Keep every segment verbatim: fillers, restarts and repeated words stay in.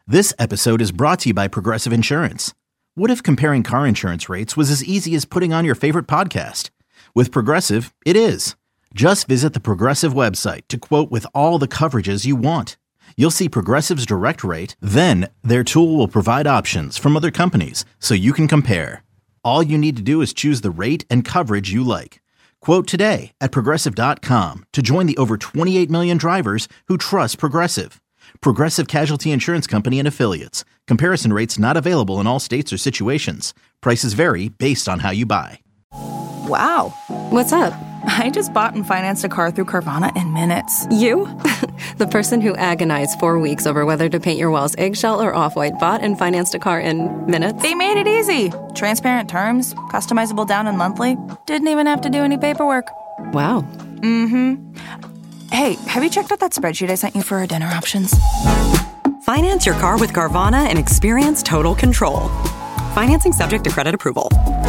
This episode is brought to you by Progressive Insurance. What if comparing car insurance rates was as easy as putting on your favorite podcast? With Progressive, it is. Just visit the Progressive website to quote with all the coverages you want. You'll see Progressive's direct rate, then their tool will provide options from other companies so you can compare. All you need to do is choose the rate and coverage you like. Quote today at progressive dot com to join the over twenty-eight million drivers who trust Progressive. Progressive Casualty Insurance Company and Affiliates. Comparison rates not available in all states or situations. Prices vary based on how you buy. Wow. What's up? I just bought and financed a car through Carvana in minutes. You? The person who agonized four weeks over whether to paint your walls eggshell or off-white bought and financed a car in minutes? They made it easy. Transparent terms, customizable down and monthly. Didn't even have to do any paperwork. Wow. Mm-hmm. Hey, have you checked out that spreadsheet I sent you for our dinner options? Finance your car with Carvana and experience total control. Financing subject to credit approval.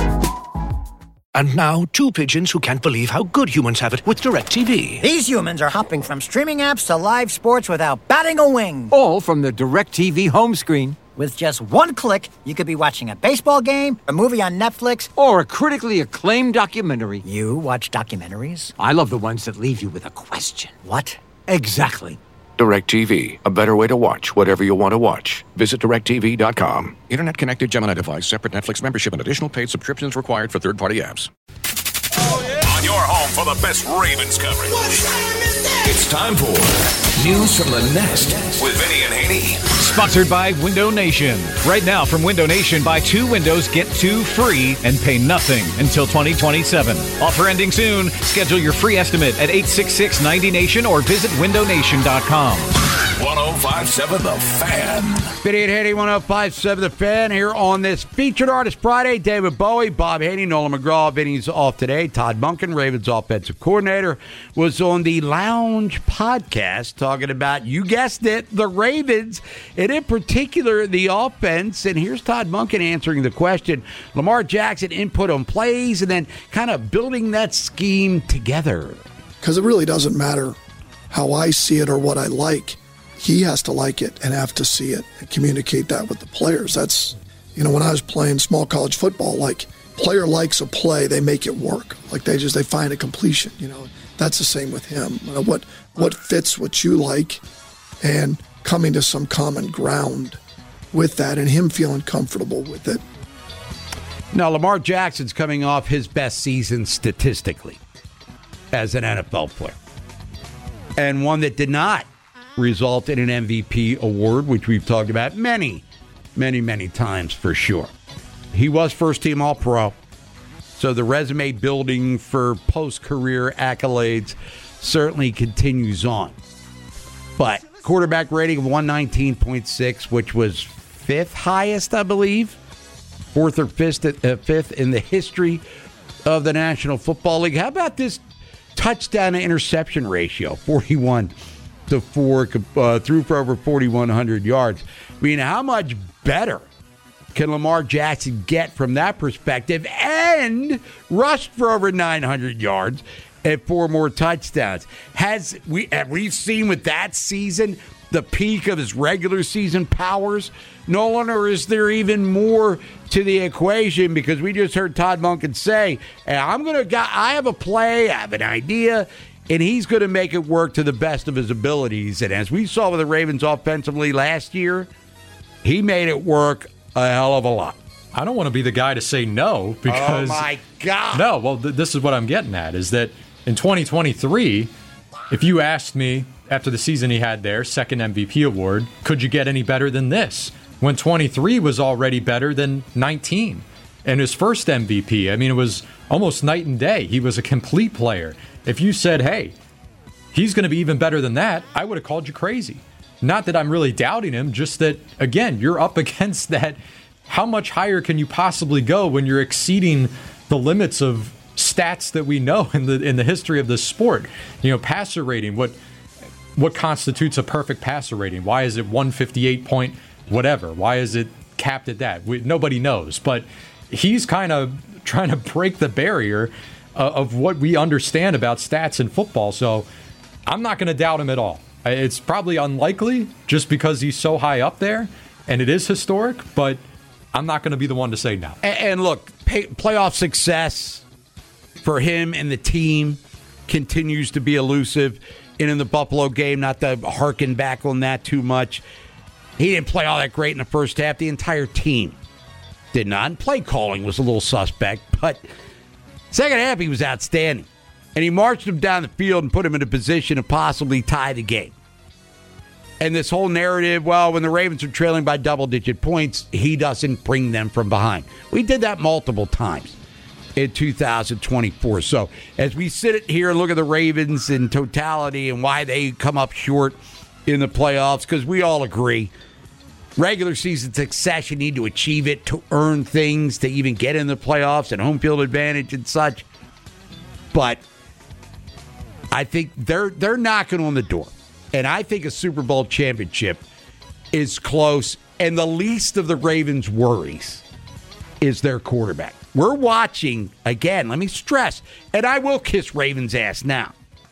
And now, two pigeons who can't believe how good humans have it with DirecTV. These humans are hopping from streaming apps to live sports without batting a wing. All from the DirecTV home screen. With just one click, you could be watching a baseball game, a movie on Netflix, or a critically acclaimed documentary. You watch documentaries? I love the ones that leave you with a question. What? Exactly. DirecTV, a better way to watch whatever you want to watch. Visit direct T V dot com. Internet connected Gemini device, separate Netflix membership, and additional paid subscriptions required for third-party apps. Oh, yeah. On your home for the best Ravens coverage. What time is that? It's time for News from the Nest with Vinny and Haney. Sponsored by Window Nation. Right now from Window Nation, buy two windows, get two free, and pay nothing until twenty twenty-seven. Offer ending soon. Schedule your free estimate at eight six six ninety nation or visit window nation dot com. one oh five point seven The Fan. Vinny and Haney, one oh five point seven The Fan, here on this Featured Artist Friday. David Bowie, Bob Haney, Nolan McGraw. Vinny's off today. Todd Monken, Ravens offensive coordinator, was on the Lounge podcast talking about, you guessed it, the Ravens, and in particular, the offense. And here's Todd Monken answering the question. Lamar Jackson input on plays and then kind of building that scheme together. Because it really doesn't matter how I see it or what I like. He has to like it and have to see it and communicate that with the players. That's, you know, when I was playing small college football, like, player likes a play, they make it work. Like, they just, they find a completion, you know. That's the same with him. You know, what what fits what you like and coming to some common ground with that and him feeling comfortable with it. Now, Lamar Jackson's coming off his best season statistically as an N F L player, and one that did not result in an M V P award, which we've talked about many, many, many times for sure. He was first-team All-Pro, so the resume building for post-career accolades certainly continues on. But quarterback rating of one nineteen point six, which was fifth highest, I believe, fourth or fifth, uh, fifth in the history of the National Football League. How about this touchdown to interception ratio, forty-one to four, uh, threw for over forty-one hundred yards. I mean, how much better can Lamar Jackson get from that perspective, and rushed for over nine hundred yards and four more touchdowns? Has we have we seen with that season the peak of his regular season powers, Nolan, or is there even more to the equation? Because we just heard Todd Monken say, hey, I'm gonna I have a play, I have an idea, and he's going to make it work to the best of his abilities. And as we saw with the Ravens offensively last year, he made it work a hell of a lot. I don't want to be the guy to say no because... Oh, my God. No, well, th- this is what I'm getting at, is that in twenty twenty-three, if you asked me after the season he had there, second M V P award, could you get any better than this? When twenty-three was already better than nineteen. And his first M V P, I mean, it was almost night and day. He was a complete player. If you said, hey, he's going to be even better than that, I would have called you crazy. Not that I'm really doubting him, just that, again, you're up against that. How much higher can you possibly go when you're exceeding the limits of stats that we know in the in the history of this sport? You know, passer rating, what what constitutes a perfect passer rating? Why is it one fifty-eight point whatever? Why is it capped at that? We, nobody knows. But he's kind of trying to break the barrier uh, of what we understand about stats in football. So I'm not going to doubt him at all. It's probably unlikely just because he's so high up there. and it is historic, but I'm not going to be the one to say no. And, and look, pay, playoff success for him and the team continues to be elusive. And in the Buffalo game, not to harken back on that too much, he didn't play all that great in the first half. The entire team did not. And play calling was a little suspect, but second half he was outstanding. And he marched him down the field and put him in a position to possibly tie the game. And this whole narrative, well, when the Ravens are trailing by double-digit points, he doesn't bring them from behind. We did that multiple times in two thousand twenty-four. So as we sit here and look at the Ravens in totality and why they come up short in the playoffs, because we all agree, regular season success, you need to achieve it to earn things, to even get in the playoffs and home field advantage and such. But I think they're they're knocking on the door. And I think a Super Bowl championship is close. And the least of the Ravens' worries is their quarterback. We're watching, again, let me stress, and I will kiss Ravens' ass now.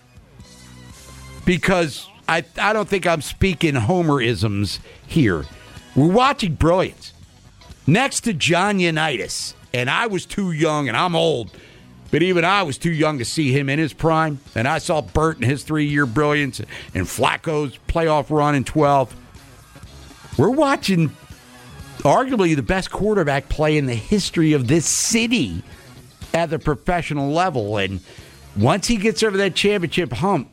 Because I, I don't think I'm speaking Homer-isms here. We're watching brilliance. Next to John Unitas, and I was too young, and I'm old, but even I was too young to see him in his prime. And I saw Burt in his three-year brilliance and Flacco's playoff run in twelve. We're watching arguably the best quarterback play in the history of this city at the professional level. And once he gets over that championship hump,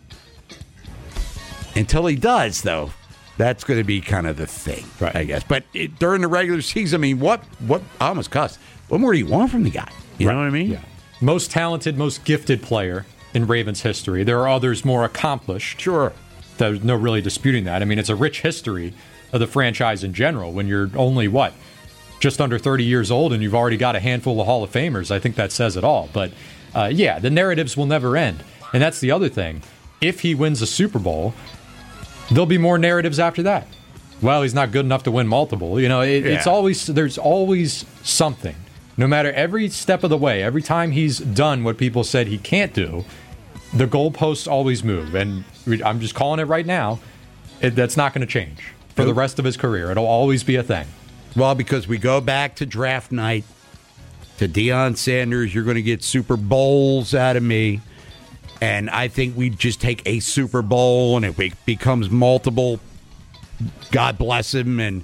until he does, though, that's going to be kind of the thing, right, I guess. But it, during the regular season, I mean, what, what, I almost cussed. What more do you want from the guy? You right. know what I mean? Yeah. Most talented, most gifted player in Ravens history. There are others more accomplished. Sure. There's no really disputing that. I mean, it's a rich history of the franchise in general. When you're only, what, just under thirty years old and you've already got a handful of Hall of Famers, I think that says it all. But, uh, yeah, the narratives will never end. And that's the other thing. If he wins a Super Bowl, there'll be more narratives after that. Well, he's not good enough to win multiple. You know, it, yeah. it's always, there's always something. No matter every step of the way, every time he's done what people said he can't do, the goalposts always move. And I'm just calling it right now. It, that's not going to change for the rest of his career. It'll always be a thing. Well, because we go back to draft night, to Deion Sanders, you're going to get Super Bowls out of me. And I think we just take a Super Bowl and it becomes multiple. God bless him. And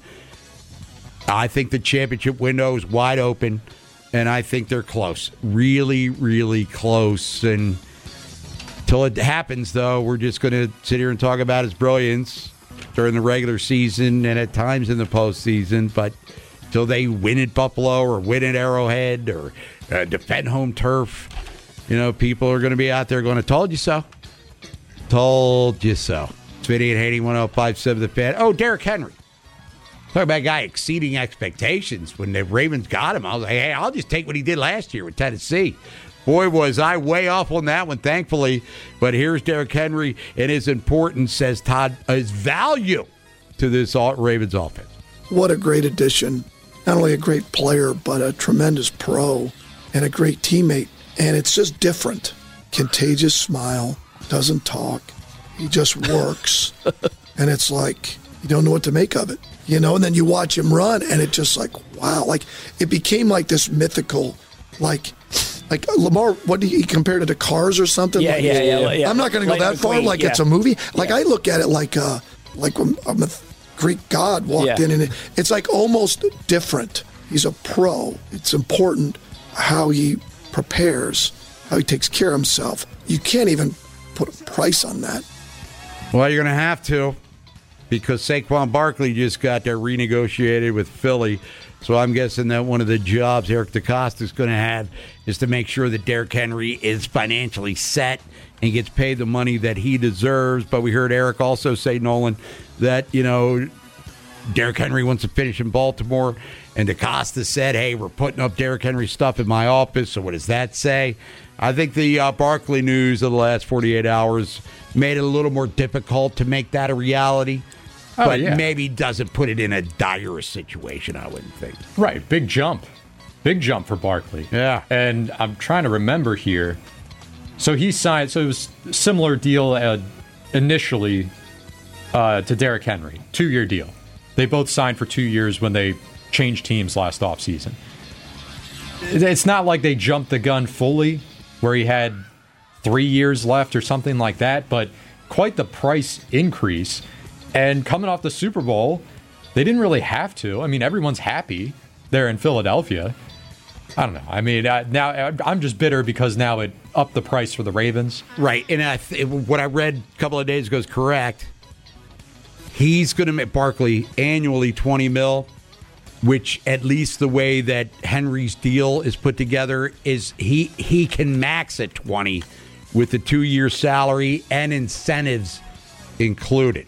I think the championship window is wide open. And I think they're close. Really, really close. And until it happens, though, we're just going to sit here and talk about his brilliance during the regular season and at times in the postseason. But until they win at Buffalo or win at Arrowhead or uh, defend home turf, you know, people are going to be out there going, I told you so. Told you so. It's Vinny and Haney, one oh five point seven The Fan. Oh, Derrick Henry. Talk about a guy exceeding expectations. When the Ravens got him, I was like, hey, I'll just take what he did last year with Tennessee. Boy, was I way off on that one, thankfully. But here's Derrick Henry and his importance, says Todd, his value to this Ravens offense. What a great addition. Not only a great player, but a tremendous pro and a great teammate. And it's just different. Contagious smile, doesn't talk. He just works. And it's like, you don't know what to make of it. You know, and then you watch him run, and it just like, wow. Like, it became like this mythical, like, like Lamar, what did he compare it to Cars or something? Yeah, like, yeah, yeah, yeah. I'm not going to go that McQueen, far, like yeah. it's a movie. Like, yeah. I look at it like, uh, like when a Greek god walked yeah. in, and it, it's like almost different. He's a pro. It's important how he prepares, how he takes care of himself. You can't even put a price on that. Well, you're going to have to, because Saquon Barkley just got there renegotiated with Philly. So I'm guessing that one of the jobs Eric DeCosta is going to have is to make sure that Derrick Henry is financially set and gets paid the money that he deserves. But we heard Eric also say, Nolan, that, you know, Derrick Henry wants to finish in Baltimore. And DeCosta said, hey, we're putting up Derrick Henry stuff in my office. So what does that say? I think the uh, Barkley news of the last forty-eight hours made it a little more difficult to make that a reality. Oh, but yeah. maybe doesn't put it in a dire situation, I wouldn't think. Right, big jump. Big jump for Barkley. Yeah. And I'm trying to remember here. So he signed, so it was a similar deal uh, initially uh, to Derrick Henry, two-year deal. They both signed for two years when they changed teams last offseason. It's not like they jumped the gun fully, where he had three years left or something like that, but quite the price increase. And coming off the Super Bowl, they didn't really have to. I mean, everyone's happy there in Philadelphia. I don't know. I mean, uh, now I'm just bitter because now it upped the price for the Ravens. Right. And I th- what I read a couple of days ago is correct. He's going to make Barkley annually twenty mil, which at least the way that Henry's deal is put together is he he can max at twenty with the two-year salary and incentives included.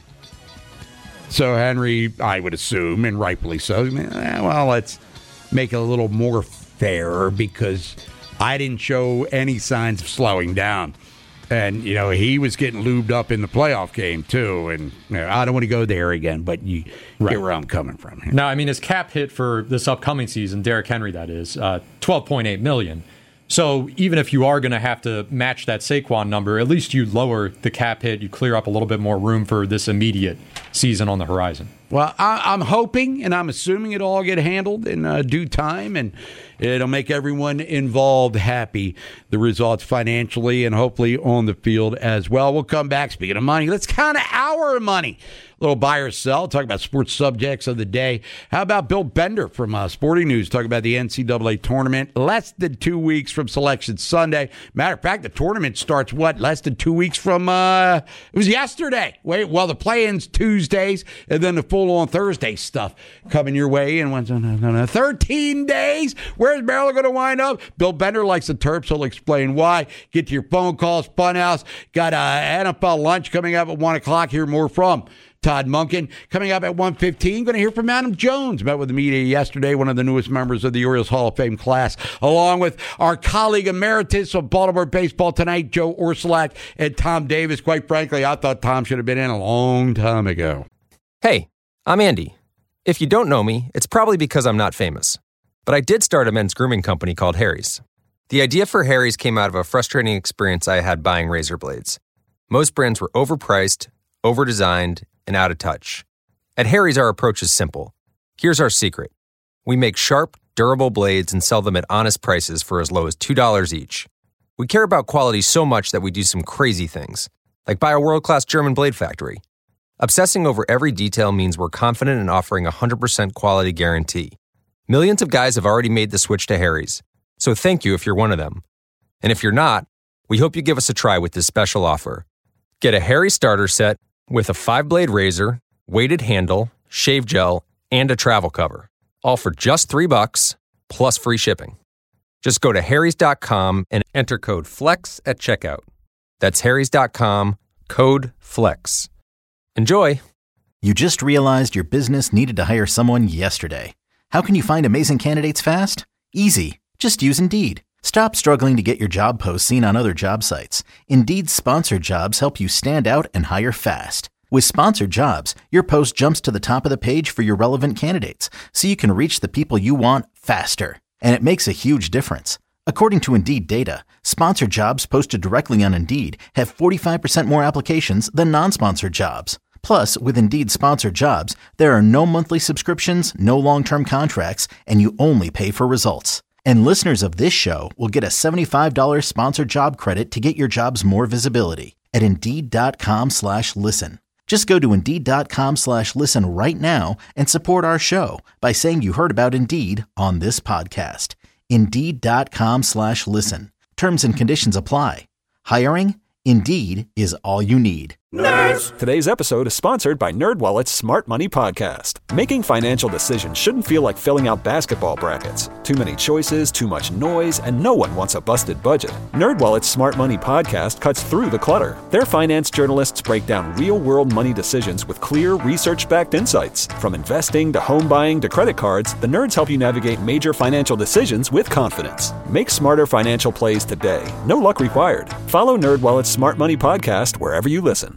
So Henry, I would assume, and rightfully so, eh, well, let's make it a little more fair because I didn't show any signs of slowing down. And, you know, he was getting lubed up in the playoff game, too. And you know, I don't want to go there again, but you right. get where I'm coming from here. Now, I mean, his cap hit for this upcoming season, Derrick Henry, that is, uh, twelve point eight million dollars. So even if you are going to have to match that Saquon number, at least you lower the cap hit, you clear up a little bit more room for this immediate season on the horizon. Well, I, I'm hoping and I'm assuming it'll all get handled in uh, due time, and it'll make everyone involved happy, the results financially and hopefully on the field as well. We'll come back. Speaking of money, let's count our money. A little buy or sell, talk about sports subjects of the day. How about Bill Bender from uh, Sporting News, talk about the N C double A tournament, less than two weeks from Selection Sunday. Matter of fact, the tournament starts, what, less than two weeks from, uh, it was yesterday. Wait, well, the play-in's Tuesdays, and then the full-on Thursday stuff coming your way in no, no, no, thirteen days. Where's Maryland going to wind up? Bill Bender likes the Terps. He'll explain why. Get to your phone calls, Funhouse. Got an N F L lunch coming up at one o'clock. Hear more from Todd Monken. Coming up at one fifteen, going to hear from Adam Jones. Met with the media yesterday, one of the newest members of the Orioles Hall of Fame class, along with our colleague emeritus of Baltimore Baseball Tonight, Joe Orsulak, and Tom Davis. Quite frankly, I thought Tom should have been in a long time ago. Hey, I'm Andy. If you don't know me, it's probably because I'm not famous. But I did start a men's grooming company called Harry's. The idea for Harry's came out of a frustrating experience I had buying razor blades. Most brands were overpriced, overdesigned, and out of touch. At Harry's, our approach is simple. Here's our secret. We make sharp, durable blades and sell them at honest prices for as low as two dollars each. We care about quality so much that we do some crazy things, like buy a world-class German blade factory. Obsessing over every detail means we're confident in offering a one hundred percent quality guarantee. Millions of guys have already made the switch to Harry's, so thank you if you're one of them. And if you're not, we hope you give us a try with this special offer. Get a Harry's starter set with a five-blade razor, weighted handle, shave gel, and a travel cover. All for just three bucks, plus free shipping. Just go to harrys dot com and enter code FLEX at checkout. That's harrys dot com, code FLEX. Enjoy! You just realized your business needed to hire someone yesterday. How can you find amazing candidates fast? Easy. Just use Indeed. Stop struggling to get your job posts seen on other job sites. Indeed's sponsored jobs help you stand out and hire fast. With sponsored jobs, your post jumps to the top of the page for your relevant candidates, so you can reach the people you want faster. And it makes a huge difference. According to Indeed data, sponsored jobs posted directly on Indeed have forty-five percent more applications than non-sponsored jobs. Plus, with Indeed sponsored jobs, there are no monthly subscriptions, no long-term contracts, and you only pay for results. And listeners of this show will get a seventy-five dollars sponsored job credit to get your jobs more visibility at Indeed.com slash listen. Just go to Indeed.com slash listen right now and support our show by saying you heard about Indeed on this podcast. Indeed.com slash listen. Terms and conditions apply. Hiring? Indeed is all you need. Nerds! Today's episode is sponsored by NerdWallet's Smart Money Podcast. Making financial decisions shouldn't feel like filling out basketball brackets. Too many choices, too much noise, and no one wants a busted budget. NerdWallet's Smart Money Podcast cuts through the clutter. Their finance journalists break down real-world money decisions with clear, research-backed insights. From investing to home buying to credit cards, the nerds help you navigate major financial decisions with confidence. Make smarter financial plays today. No luck required. Follow NerdWallet's Smart Money Podcast wherever you listen.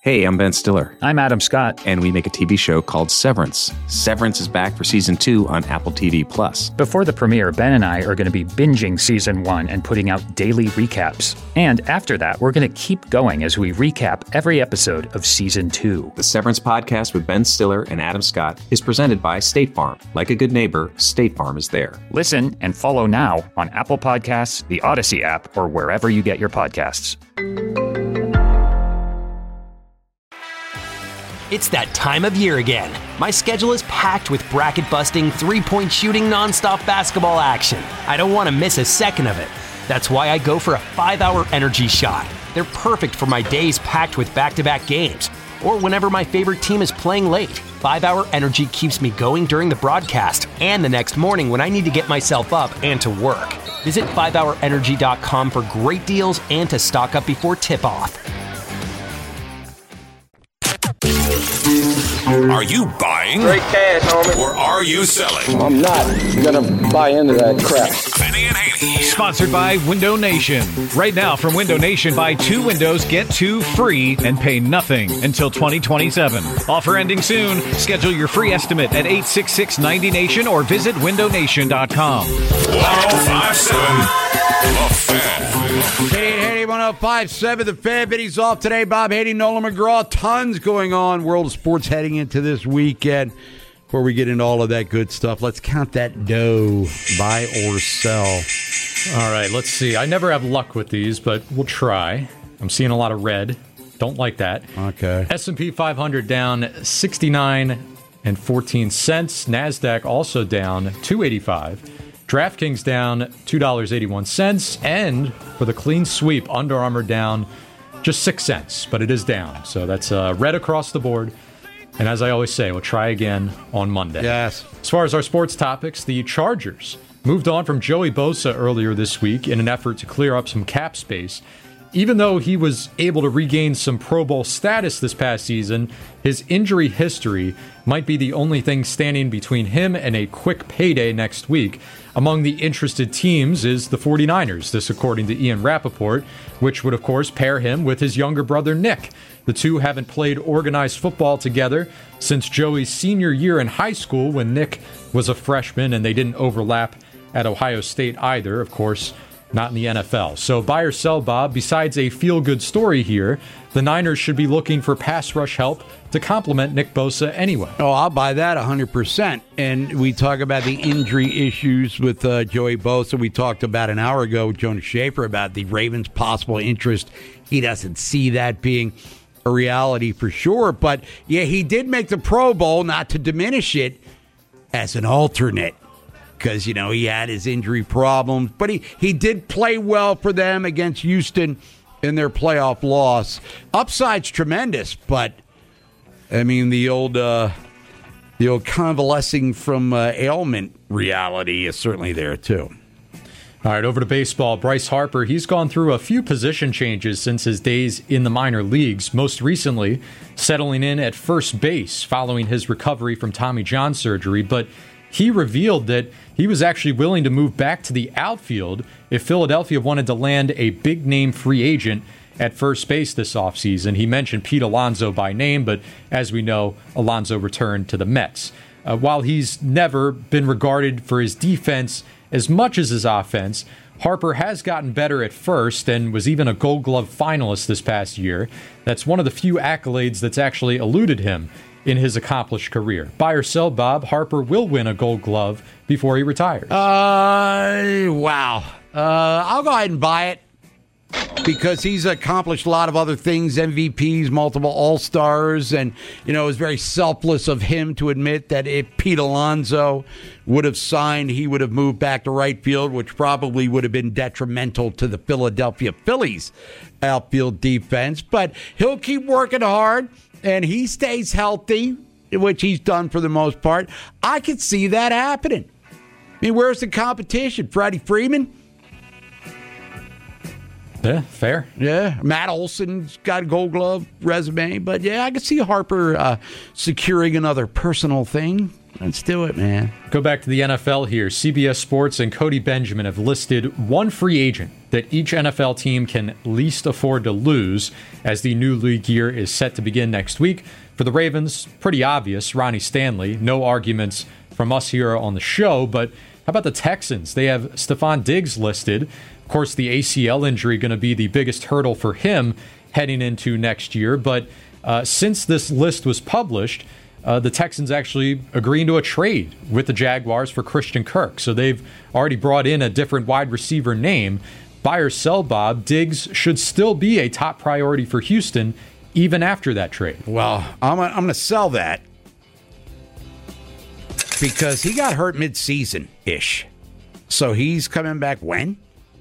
Hey, I'm Ben Stiller. I'm Adam Scott. And we make a T V show called Severance. Severance is back for season two on Apple T V Plus. Before the premiere, Ben and I are going to be binging season one and putting out daily recaps. And after that, we're going to keep going as we recap every episode of season two. The Severance podcast with Ben Stiller and Adam Scott is presented by State Farm. Like a good neighbor, State Farm is there. Listen and follow now on Apple Podcasts, the Odyssey app, or wherever you get your podcasts. It's that time of year again. My schedule is packed with bracket-busting, three-point shooting, nonstop basketball action. I don't want to miss a second of it. That's why I go for a five-hour energy shot. They're perfect for my days packed with back-to-back games, or whenever my favorite team is playing late. five-hour energy keeps me going during the broadcast and the next morning when I need to get myself up and to work. Visit five hour energy dot com for great deals and to stock up before tip-off. Are you buying? Great cash, homie. Or are you selling? I'm not gonna buy into that crap. Vinny and Haney. Sponsored by Window Nation. Right now from Window Nation, buy two windows, get two free, and pay nothing until twenty twenty-seven. Offer ending soon. Schedule your free estimate at eight six six ninety nation or visit window nation dot com. one oh five seven The Fan. Haney, Haney, one oh five seven The Fan. Vinny's off today. Bob Haney, Nolan McGraw. Tons going on. World of sports heading into this weekend. Before we get into all of that good stuff, let's count that dough. Buy or sell. All right, let's see. I never have luck with these, but we'll try. I'm seeing a lot of red. Don't like that. Okay. S and P five hundred down sixty-nine and fourteen cents. NASDAQ also down two eighty-five. DraftKings down two dollars and eighty-one cents. And for the clean sweep, Under Armour down just six cents, but it is down. So that's uh, red across the board. And as I always say, we'll try again on Monday. Yes. As far as our sports topics, the Chargers moved on from Joey Bosa earlier this week in an effort to clear up some cap space. Even though he was able to regain some Pro Bowl status this past season, his injury history might be the only thing standing between him and a quick payday next week. Among the interested teams is the 49ers, this according to Ian Rappaport, which would of course pair him with his younger brother Nick. The two haven't played organized football together since Joey's senior year in high school when Nick was a freshman, and they didn't overlap at Ohio State either, of course, not in the N F L. So buy or sell, Bob. Besides a feel-good story here, the Niners should be looking for pass rush help to complement Nick Bosa anyway. Oh, I'll buy that one hundred percent. And we talk about the injury issues with uh, Joey Bosa. We talked about an hour ago with Jonas Schaefer about the Ravens' possible interest. He doesn't see that being a reality for sure. But, yeah, he did make the Pro Bowl, not to diminish it, as an alternate. Because, you know, he had his injury problems. But he, he did play well for them against Houston in their playoff loss. Upside's tremendous, but, I mean, the old uh, the old convalescing from uh, ailment reality is certainly there, too. All right, over to baseball. Bryce Harper, he's gone through a few position changes since his days in the minor leagues, most recently settling in at first base following his recovery from Tommy John surgery. But he revealed that he was actually willing to move back to the outfield if Philadelphia wanted to land a big-name free agent at first base this offseason. He mentioned Pete Alonso by name, but as we know, Alonso returned to the Mets. Uh, while he's never been regarded for his defense as much as his offense, Harper has gotten better at first and was even a Gold Glove finalist this past year. That's one of the few accolades that's actually eluded him in his accomplished career. Buy or sell, Bob, Harper will win a Gold Glove before he retires. Uh, wow. Uh, I'll go ahead and buy it because he's accomplished a lot of other things, M V Ps, multiple All-Stars, and, you know, it was very selfless of him to admit that if Pete Alonso would have signed, he would have moved back to right field, which probably would have been detrimental to the Philadelphia Phillies outfield defense. But he'll keep working hard, and he stays healthy, which he's done for the most part. I could see that happening. I mean, where's the competition? Freddie Freeman? Yeah, fair. Yeah, Matt Olson's got a Gold Glove resume, but yeah, I could see Harper uh, securing another personal thing Let's do it, man. Go back to the N F L here. C B S Sports and Cody Benjamin have listed one free agent that each N F L team can least afford to lose as the new league year is set to begin next week. For the Ravens, pretty obvious, Ronnie Stanley. No arguments from us here on the show, but how about the Texans? They have Stephon Diggs listed. Of course, the A C L injury going to be the biggest hurdle for him heading into next year, but uh, since this list was published, Uh, the Texans actually agreeing to a trade with the Jaguars for Christian Kirk. So they've already brought in a different wide receiver name. Buy or sell, Bob, Diggs should still be a top priority for Houston even after that trade. Well, I'm, I'm going to sell that because he got hurt mid-season-ish. So he's coming back when?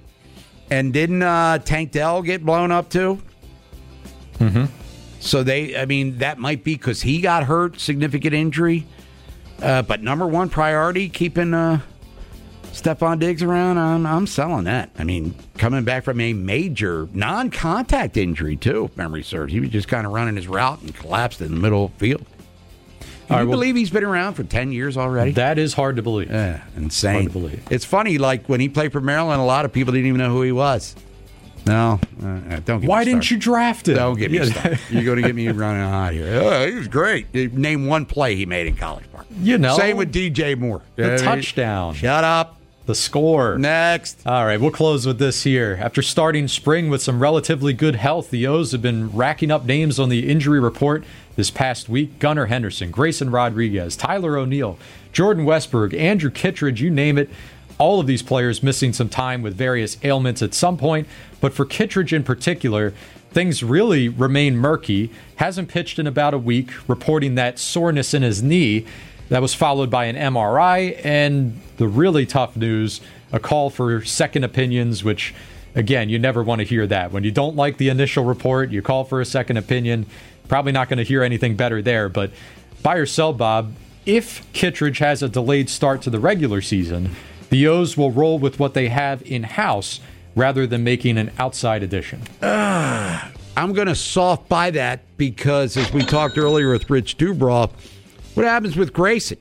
And didn't uh, Tank Dell get blown up too? Mm-hmm. So they, I mean, that might be because he got hurt, significant injury. Uh, but number one priority, keeping uh, Stephon Diggs around, I'm, I'm selling that. I mean, coming back from a major non-contact injury, too, if memory serves. He was just kind of running his route and collapsed in the middle of the field. Can you right, well, believe he's been around for ten years already? That is hard to believe. Yeah, insane. Hard to believe. It's funny, like when he played for Maryland, a lot of people didn't even know who he was. No, uh, don't get Why me didn't you draft him? Don't get me yeah. started. You're going to get me running hot here. Oh, he was great. Name one play he made in College Park. You know. Same with D J Moore. The uh, touchdown. Shut up. The score. Next. All right, we'll close with this here. After starting spring with some relatively good health, the O's have been racking up names on the injury report this past week. Gunnar Henderson, Grayson Rodriguez, Tyler O'Neill, Jordan Westberg, Andrew Kittredge, you name it. All of these players missing some time with various ailments at some point. But for Kittredge in particular, things really remain murky. Hasn't pitched in about a week, reporting that soreness in his knee. That was followed by an M R I. And the really tough news, a call for second opinions, which, again, you never want to hear that. When you don't like the initial report, you call for a second opinion. Probably not going to hear anything better there. But buy or sell, Bob, if Kittredge has a delayed start to the regular season, the O's will roll with what they have in-house rather than making an outside addition. Uh, I'm going to soft buy that because, as we talked earlier with Rich Dubroff, what happens with Grayson?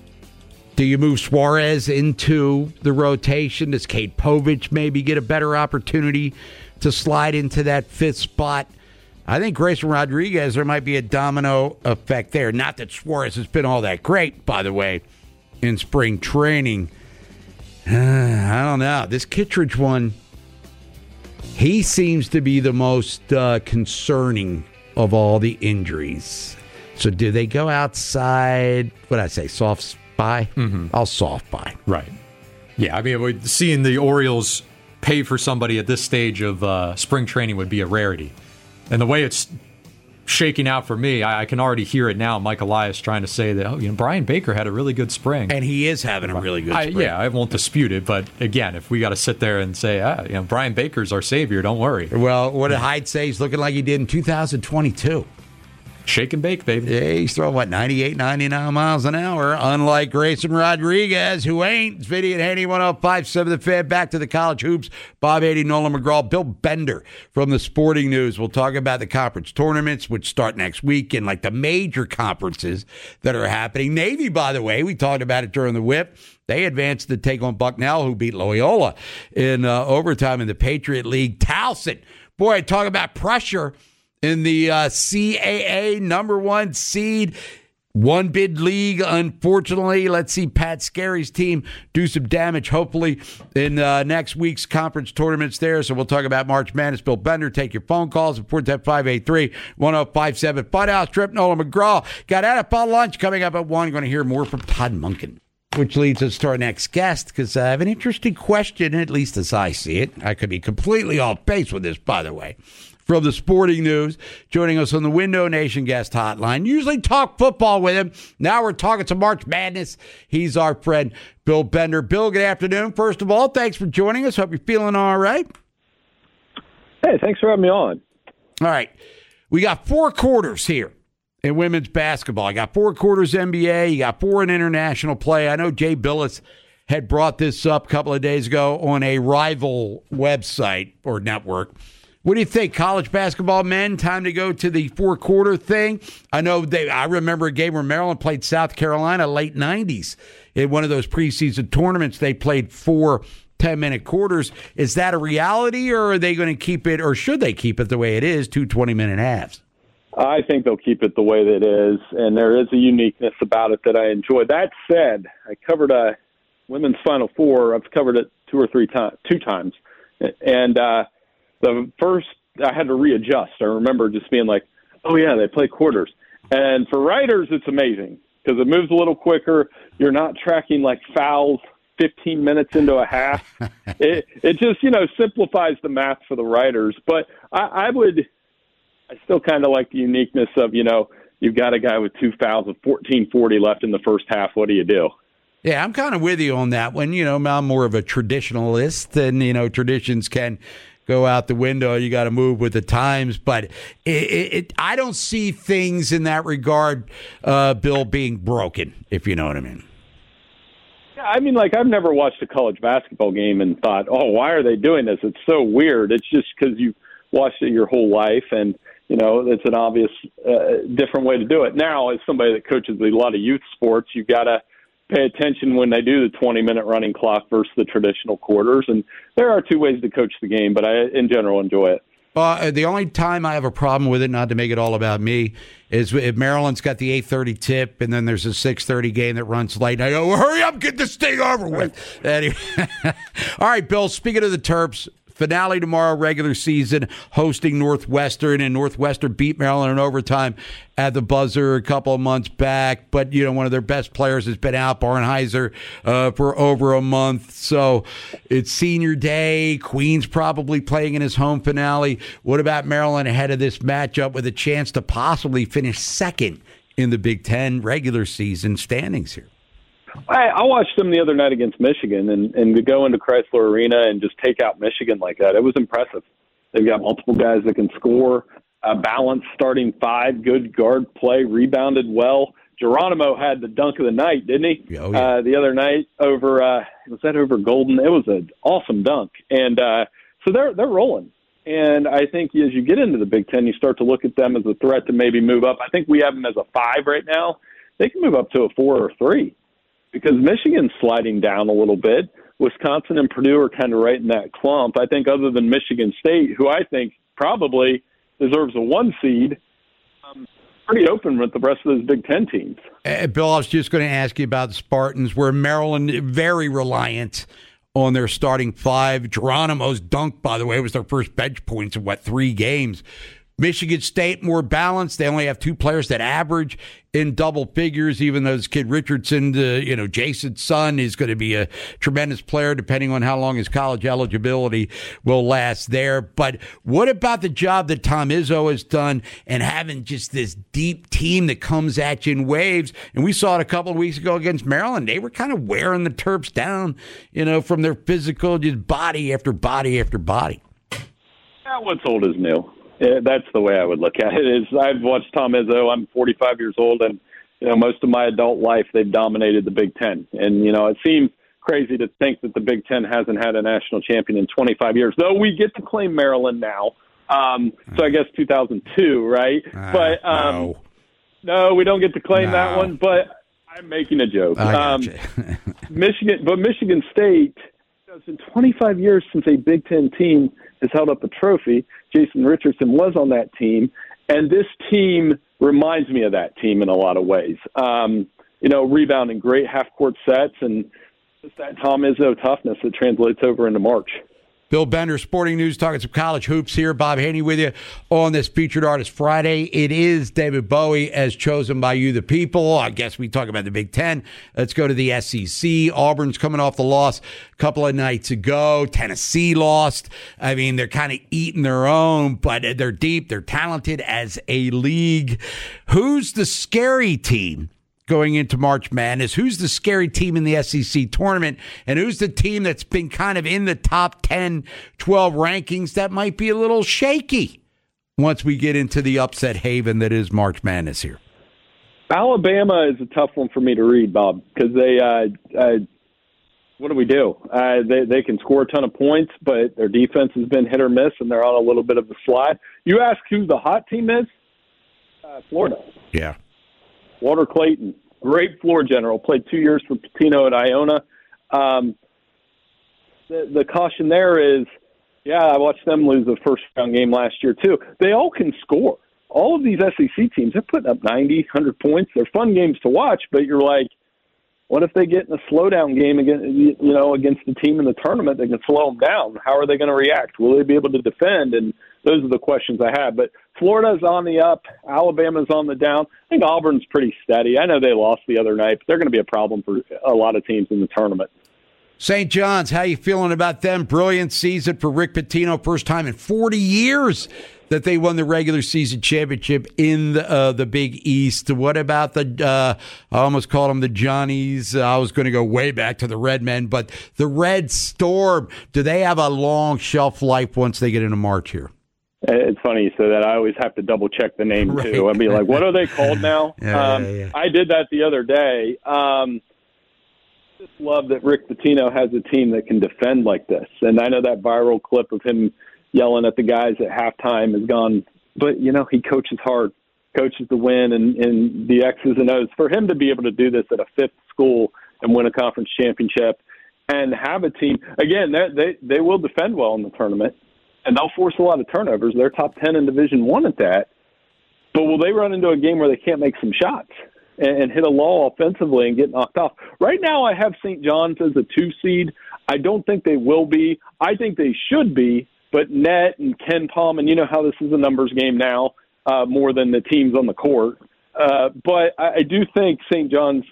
Do you move Suarez into the rotation? Does Kate Povich maybe get a better opportunity to slide into that fifth spot? I think Grayson Rodriguez, there might be a domino effect there. Not that Suarez has been all that great, by the way, in spring training. Uh, I don't know. This Kittredge one, he seems to be the most uh, concerning of all the injuries. So do they go outside? What did I say? Soft buy? Mm-hmm. I'll soft buy. Right. Yeah, I mean, seeing the Orioles pay for somebody at this stage of uh, spring training would be a rarity. And the way it's shaking out for me, I, I can already hear it now. Mike Elias trying to say that, oh, you know, Brian Baker had a really good spring. And he is having a really good I, spring. yeah, I won't dispute it. But again, if we got to sit there and say, ah, you know, Brian Baker's our savior, don't worry. Well, what did Hyde say? He's looking like he did in two thousand twenty-two. Shake and bake, baby. Yeah, he's throwing, what, ninety-eight, ninety-nine miles an hour, unlike Grayson Rodriguez, who ain't. It's Vinny and Haney, one oh five point seven The Fan. Back to the college hoops. Bob Haney, Nolan McGraw, Bill Bender from the Sporting News. We'll talk about the conference tournaments, which start next week, and like the major conferences that are happening. Navy, by the way, we talked about it during the whip. They advanced to take on Bucknell, who beat Loyola in uh, overtime in the Patriot League. Towson, boy, talk about pressure. In the uh, C A A number one seed, one bid league, unfortunately. Let's see Pat Scary's team do some damage, hopefully, in uh, next week's conference tournaments there. So we'll talk about March Madness. Bill Bender, take your phone calls at four one zero, five eight three, one oh five seven. Funhouse Trip, Nolan McGraw. Got out of ball lunch coming up at one. Going to hear more from Todd Monken. Which leads us to our next guest, because I have an interesting question, at least as I see it. I could be completely off base with this, by the way. From the Sporting News, joining us on the Window Nation guest hotline. Usually talk football with him. Now we're talking some March Madness. He's our friend, Bill Bender. Bill, good afternoon. First of all, thanks for joining us. Hope you're feeling all right. Hey, thanks for having me on. All right. We got four quarters here in women's basketball. I got four quarters N B A. You got four in international play. I know Jay Billis had brought this up a couple of days ago on a rival website or network. What do you think, college basketball men? Time to go to the four-quarter thing? I know they. I remember a game where Maryland played South Carolina late nineties in one of those preseason tournaments. They played four ten-minute quarters. Is that a reality, or are they going to keep it, or should they keep it the way it is, two twenty-minute halves? I think they'll keep it the way that it is, and there is a uniqueness about it that I enjoy. That said, I covered a women's Final Four. I've covered it two or three times, two times, and uh, the first I had to readjust. I remember just being like, "Oh yeah, they play quarters." And for writers, it's amazing because it moves a little quicker. You're not tracking like fouls fifteen minutes into a half. it it just you know simplifies the math for the writers. But I, I would. I still kind of like the uniqueness of, you know, you've got a guy with two fouls with fourteen forty left in the first half. What do you do? Yeah, I'm kind of with you on that one. You know, I'm more of a traditionalist, and, you know, traditions can go out the window. You got to move with the times. But it, it, it, I don't see things in that regard, uh, Bill, being broken, if you know what I mean. Yeah, I mean, like, I've never watched a college basketball game and thought, oh, why are they doing this? It's so weird. It's just because you've watched it your whole life, and you know, it's an obvious uh, different way to do it. Now, as somebody that coaches a lot of youth sports, you've got to pay attention when they do the twenty-minute running clock versus the traditional quarters. And there are two ways to coach the game, but I, in general, enjoy it. Uh, the only time I have a problem with it, not to make it all about me, is if Maryland's got the eight thirty tip and then there's a six thirty game that runs late. And I go, well, hurry up, get this thing over with. Anyway. All right, Bill, speaking of the Terps, finale tomorrow, regular season, hosting Northwestern, and Northwestern beat Maryland in overtime at the buzzer a couple of months back. But, you know, one of their best players has been out, Barnhizer, uh, for over a month. So it's senior day. Queen's probably playing in his home finale. What about Maryland ahead of this matchup with a chance to possibly finish second in the Big Ten regular season standings here? I, I watched them the other night against Michigan, and, and to go into Chrysler Arena and just take out Michigan like that, it was impressive. They've got multiple guys that can score, a balanced starting five, good guard play, rebounded well. Geronimo had the dunk of the night, didn't he? Oh, yeah. Uh, the other night over, uh, was that over Golden? It was an awesome dunk. And uh, so they're they're rolling. And I think as you get into the Big Ten, you start to look at them as a threat to maybe move up. I think we have them as a five right now. They can move up to a four or three, because Michigan's sliding down a little bit. Wisconsin and Purdue are kind of right in that clump. I think other than Michigan State, who I think probably deserves a one seed, um, pretty open with the rest of those Big Ten teams. Uh, Bill, I was just going to ask you about the Spartans, where Maryland very reliant on their starting five. Geronimo's dunk, by the way, was their first bench points in, what, three games. Michigan State, more balanced. They only have two players that average in double figures, even though this kid Richardson, the, you know, Jason's son, is going to be a tremendous player depending on how long his college eligibility will last there. But what about the job that Tom Izzo has done and having just this deep team that comes at you in waves? And we saw it a couple of weeks ago against Maryland. They were kind of wearing the Terps down, you know, from their physical, just body after body after body. Yeah, what's old is new. Yeah, that's the way I would look at it. Is I've watched Tom Izzo. I'm forty-five years old, and you know most of my adult life they've dominated the Big Ten. And you know it seems crazy to think that the Big Ten hasn't had a national champion in twenty-five years. Though we get to claim Maryland now, um, so I guess two thousand two, right? Uh, but um, no. no, we don't get to claim no. that one. But I'm making a joke. Um, Michigan, but Michigan State. It's been twenty-five years since a Big Ten team has held up a trophy. Jason Richardson was on that team, and this team reminds me of that team in a lot of ways. Um, you know, rebounding, great half-court sets, and just that Tom Izzo toughness that translates over into March. Bill Bender, Sporting News, talking some college hoops here. Bob Haney with you on this Featured Artist Friday. It is David Bowie as chosen by you, the people. I guess we talk about the Big Ten. Let's go to the S E C. Auburn's coming off the loss a couple of nights ago. Tennessee lost. I mean, they're kind of eating their own, but they're deep. They're talented as a league. Who's the scary team going into March Madness? Who's the scary team in the S E C tournament? And who's the team that's been kind of in the top ten, twelve rankings that might be a little shaky once we get into the upset haven that is March Madness here? Alabama is a tough one for me to read, Bob, because they uh, uh, what do we do? Uh, they they can score a ton of points, but their defense has been hit or miss, and they're on a little bit of a slide. You ask who the hot team is? Uh, Florida. Yeah. Walter Clayton, great floor general, played two years for Pitino at Iona. Um, the, the caution there is, yeah, I watched them lose the first round game last year too. They all can score. All of these S E C teams, they're putting up ninety, one hundred points. They're fun games to watch, but you're like, what if they get in a slowdown game against, you know, against the team in the tournament that can slow them down? How are they going to react? Will they be able to defend? And those are the questions I have. But Florida's on the up. Alabama's on the down. I think Auburn's pretty steady. I know they lost the other night, but they're going to be a problem for a lot of teams in the tournament. Saint John's, how you feeling about them? Brilliant season for Rick Pitino. First time in forty years that they won the regular season championship in the, uh, the Big East. What about the, uh, I almost called them the Johnnies. I was going to go way back to the Red Men, but the Red Storm, do they have a long shelf life once they get into March here? It's funny you say that. I always have to double check the name, right. too. I'd be like, what are they called now? yeah, um, yeah, yeah. I did that the other day. Um, I just love that Rick Pitino has a team that can defend like this. And I know that viral clip of him yelling at the guys at halftime has gone, but, you know, he coaches hard, coaches to win and, and the X's and O's. For him to be able to do this at a fifth school and win a conference championship and have a team, again, they they will defend well in the tournament, and they'll force a lot of turnovers. They're top ten in Division One at that. But will they run into a game where they can't make some shots and, and hit a lull offensively and get knocked off? Right now I have Saint John's as a two seed. I don't think they will be. I think they should be. But Net and Ken Palm, and you know how this is a numbers game now, uh, more than the teams on the court. Uh, but I, I do think Saint John's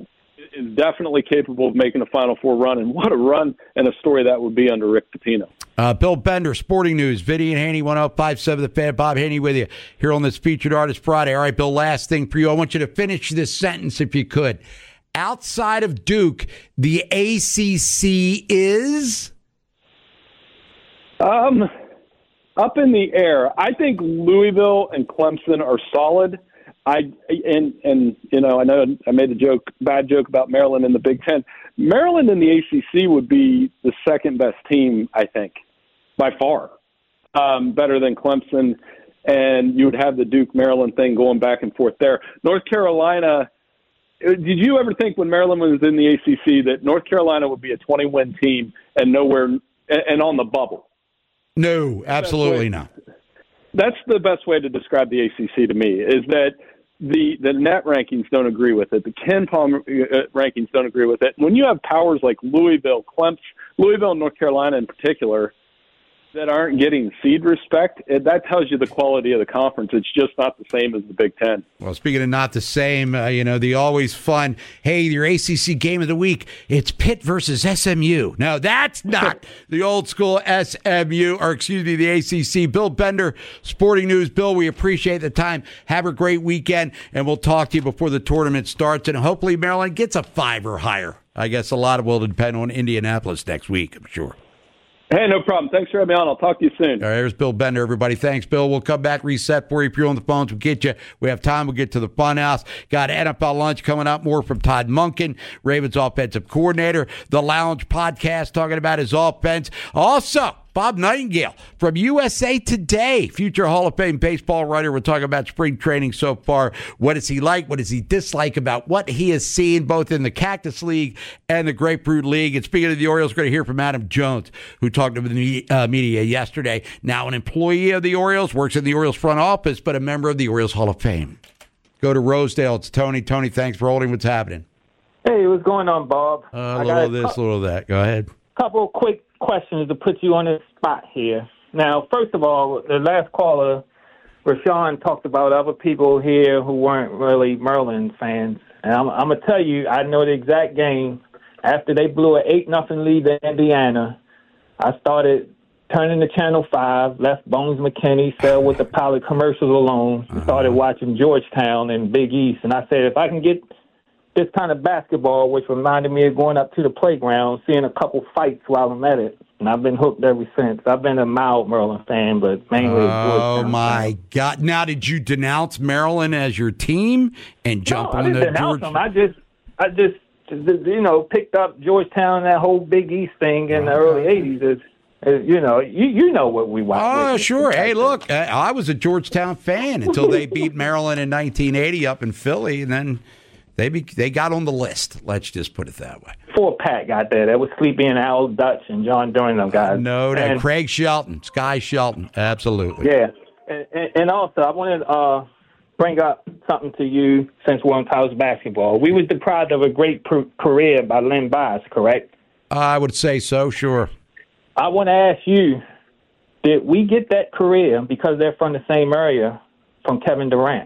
is definitely capable of making a Final Four run, and what a run and a story that would be under Rick Pitino. Uh, Bill Bender, Sporting News, Vinny and Haney, one oh five point seven The Fan. Bob Haney with you here on this Featured Artist Friday. All right, Bill, last thing for you. I want you to finish this sentence if you could. Outside of Duke, the A C C is... Um, up in the air. I think Louisville and Clemson are solid. I and and you know I know I made a joke, bad joke about Maryland in the Big Ten. Maryland in the A C C would be the second best team, I think, by far, um, better than Clemson. And you would have the Duke Maryland thing going back and forth there. North Carolina. Did you ever think when Maryland was in the A C C that North Carolina would be a twenty-win team and nowhere and on the bubble? No, absolutely not. That's the best way to describe the A C C to me, is that the, the net rankings don't agree with it. The Ken Palm uh, rankings don't agree with it. When you have powers like Louisville, Clemson, Louisville and North Carolina in particular, that aren't getting seed respect, it, that tells you the quality of the conference. It's just not the same as the Big Ten. Well, speaking of not the same, uh, you know, the always fun, hey, your A C C game of the week, it's Pitt versus S M U. No, that's not the old school S M U, or excuse me, the A C C. Bill Bender, Sporting News. Bill, we appreciate the time. Have a great weekend, and we'll talk to you before the tournament starts, and hopefully Maryland gets a five or higher. I guess a lot of will depend on Indianapolis next week, I'm sure. Hey, no problem. Thanks for having me on. I'll talk to you soon. All right, there's Bill Bender, everybody. Thanks, Bill. We'll come back, reset for you. If you're on the phones, we'll get you. We have time. We'll get to the Funhouse. Got N F L Lunch coming up. More from Todd Monken, Ravens offensive coordinator. The Lounge podcast talking about his offense. Also, Bob Nightingale from U S A Today, future Hall of Fame baseball writer. We're talking about spring training so far. What does he like? What does he dislike about what he has seen both in the Cactus League and the Grapefruit League? And speaking of the Orioles, we're going to hear from Adam Jones, who talked to the uh, media yesterday. Now an employee of the Orioles, works in the Orioles front office, but a member of the Orioles Hall of Fame. Go to Rosedale. It's Tony. Tony, thanks for holding. What's happening? Hey, what's going on, Bob? Uh, a little of this, a little of that. Go ahead. Couple of quick questions to put you on the spot here. Now, first of all, the last caller, Rashawn, talked about other people here who weren't really Maryland fans. And I'm, I'm going to tell you, I know the exact game. After they blew an eight nothing lead to Indiana, I started turning to Channel five, left Bones McKinney, fell with the pilot commercials alone, uh-huh. started watching Georgetown and Big East. And I said, if I can get this kind of basketball, which reminded me of going up to the playground, seeing a couple fights while I'm at it. And I've been hooked ever since. I've been a mild Maryland fan, but mainly a Oh, my fan. God. Now, did you denounce Maryland as your team and jump no, on I didn't the denounce George? them. I just, I just you know, picked up Georgetown, that whole Big East thing in the early eighties. Is, is you know, you you know what we want. Oh, sure. Hey, look, I was a Georgetown fan until they beat Maryland in nineteen eighty up in Philly, and then they be, they got on the list. Let's just put it that way. Four Pat got there. That was Sleepy and Al Dutch and John Doran, them guys. No, that and, Craig Shelton, Sky Shelton, absolutely. Yeah, and, and also I wanted to uh, bring up something to you since we're on college basketball. We was deprived of a great per- career by Len Bias, correct? I would say so, sure. I want to ask you, did we get that career because they're from the same area from Kevin Durant?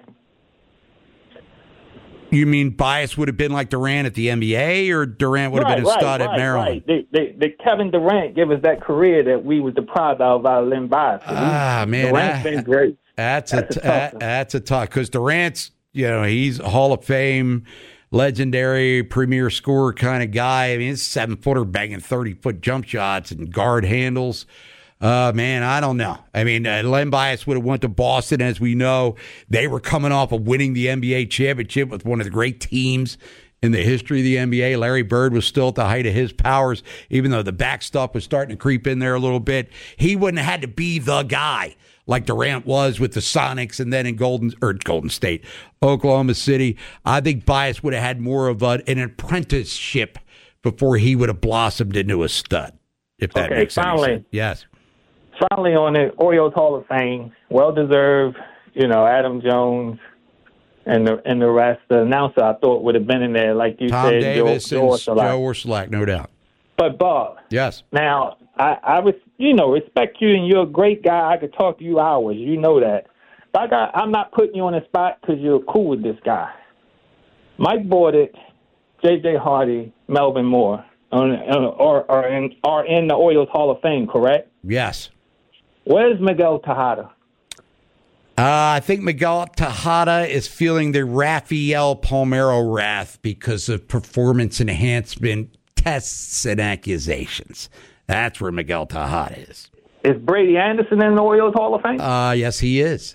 You mean Bias would have been like Durant at the N B A, or Durant would have right, been a right, stud right, at Maryland? Right. They, they, they, Kevin Durant gave us that career that we was deprived of by Len Bias. Ah, man. Durant's that, been great. That's, that's a, a tough that, that's a tough, because Durant's, you know, he's a Hall of Fame, legendary, premier scorer kind of guy. I mean, he's a seven-footer banging thirty-foot jump shots and guard handles. Uh, man, I don't know. I mean, uh, Len Bias would have went to Boston. As we know, they were coming off of winning the N B A championship with one of the great teams in the history of the N B A. Larry Bird was still at the height of his powers, even though the back stuff was starting to creep in there a little bit. He wouldn't have had to be the guy like Durant was with the Sonics and then in Golden or Golden State, Oklahoma City. I think Bias would have had more of a, an apprenticeship before he would have blossomed into a stud, if that okay, makes finally, any sense. Yes. Finally, on the Orioles Hall of Fame, well-deserved, you know, Adam Jones and the and the rest. The announcer, I thought, would have been in there, like you Tom said, Davis Joe, and Joe Joe Orsolak, no doubt. But, Bob. Yes. Now, I, I was, you know, respect you, and you're a great guy. I could talk to you hours. You know that. But I got, I'm not putting you on the spot because you're cool with this guy. Mike Bordick, J J Hardy, Melvin Moore are, are, are, in, are in the Orioles Hall of Fame, correct? Yes. Where's Miguel Tejada? Uh, I think Miguel Tejada is feeling the Rafael Palmeiro wrath because of performance enhancement tests and accusations. That's where Miguel Tejada is. Is Brady Anderson in the Orioles Hall of Fame? Uh, yes, he is.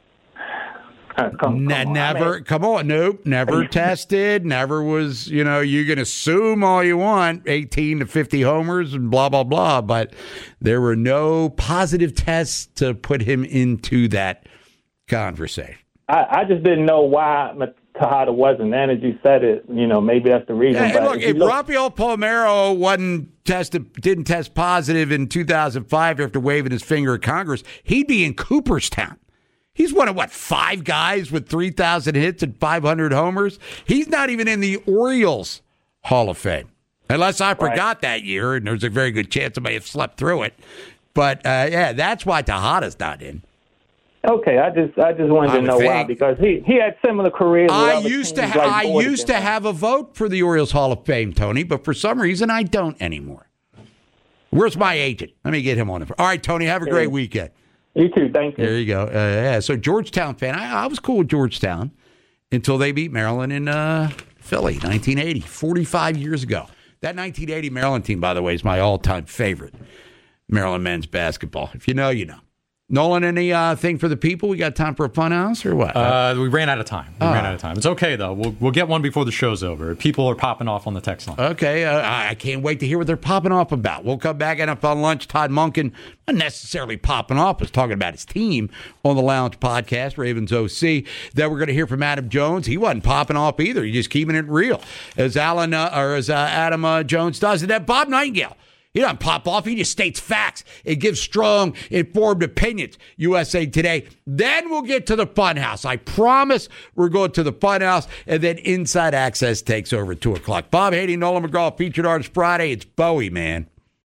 Uh, come, ne- come never, on, I mean, come on, nope, never tested, never was, you know, you can assume all you want, eighteen to fifty homers and blah, blah, blah, but there were no positive tests to put him into that conversation. I, I just didn't know why Tejada wasn't. And as you said it, you know, maybe that's the reason. Yeah, but look, if, if look, Rafael Palmeiro wasn't tested, didn't test positive in two thousand five after waving his finger at Congress, he'd be in Cooperstown. He's one of, what, five guys with three thousand hits and five hundred homers? He's not even in the Orioles Hall of Fame. Unless I forgot right. that year, and there's a very good chance I may have slept through it. But, uh, yeah, that's why Tejada's not in. Okay, I just I just wanted I to know think. why, because he, he had similar careers. I used to ha- like I used to have a vote for the Orioles Hall of Fame, Tony, but for some reason I don't anymore. Where's my agent? Let me get him on it. All right, Tony, have a great weekend. You too, thank you. There you go. Uh, yeah, so Georgetown fan. I, I was cool with Georgetown until they beat Maryland in uh, Philly, nineteen eighty, forty-five years ago. That nineteen eighty Maryland team, by the way, is my all-time favorite Maryland men's basketball. If you know, you know. Nolan, any uh, thing for the people? We got time for a fun house or what? Uh, we ran out of time. We oh. ran out of time. It's okay, though. We'll, we'll get one before the show's over. People are popping off on the text line. Okay. Uh, I can't wait to hear what they're popping off about. We'll come back N F L Lunch. Todd Monken, not necessarily popping off, was talking about his team on the Lounge podcast, Ravens O C. Then we're going to hear from Adam Jones. He wasn't popping off either. He's just keeping it real, as Alan uh, or as uh, Adam uh, Jones does. And then Bob Nightingale. He doesn't pop off. He just states facts. It gives strong, informed opinions. U S A Today. Then we'll get to the Funhouse. I promise we're going to the Funhouse, and then Inside Access takes over at two o'clock. Bob Haney, Nolan McGraw, Featured Artist Friday. It's Bowie, man.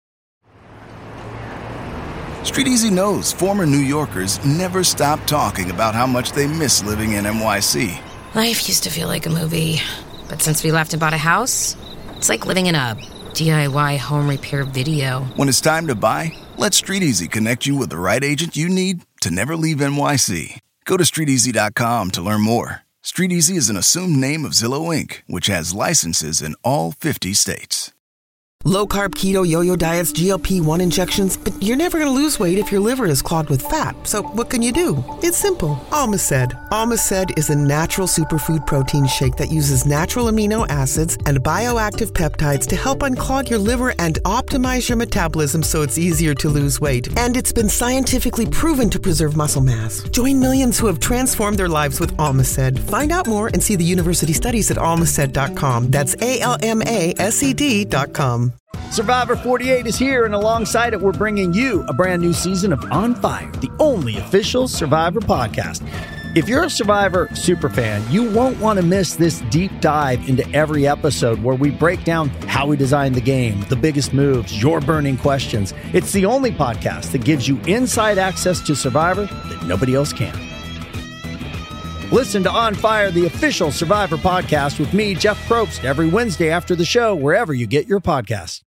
Street Easy knows former New Yorkers never stop talking about how much they miss living in N Y C. Life used to feel like a movie, but since we left and bought a house, it's like living in a D I Y home repair video. When it's time to buy, let Street Easy connect you with the right agent you need to never leave N Y C. Go to street easy dot com to learn more. Street Easy is an assumed name of Zillow Incorporated, which has licenses in all fifty states. Low-carb keto yo-yo diets, G L P one injections, but you're never going to lose weight if your liver is clogged with fat. So what can you do? It's simple. Almaced. Almaced is a natural superfood protein shake that uses natural amino acids and bioactive peptides to help unclog your liver and optimize your metabolism so it's easier to lose weight. And it's been scientifically proven to preserve muscle mass. Join millions who have transformed their lives with Almaced. Find out more and see the university studies at almaced dot com. That's A L M A S E D dot com. Survivor forty-eight is here, and alongside it, we're bringing you a brand new season of On Fire, the only official Survivor podcast. If you're a Survivor superfan, you won't want to miss this deep dive into every episode where we break down how we designed the game, the biggest moves, your burning questions. It's the only podcast that gives you inside access to Survivor that nobody else can. Listen to On Fire, the official Survivor podcast with me, Jeff Probst, every Wednesday after the show, wherever you get your podcasts.